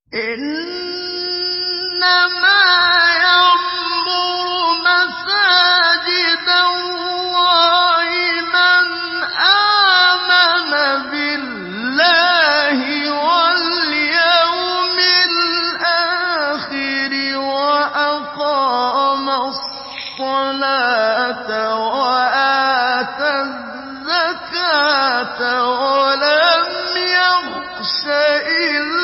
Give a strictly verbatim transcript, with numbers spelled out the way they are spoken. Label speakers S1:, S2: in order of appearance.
S1: إِنَّمَا يَعْمُرُ مَسَاجِدَ اللَّهِ مَنْ آمَنَ بِاللَّهِ وَالْيَوْمِ الْآخِرِ وَأَقَامَ الصَّلَاةَ وَآتَى الزَّكَاةَ وَلَمْ يَخْشَ إِلَّا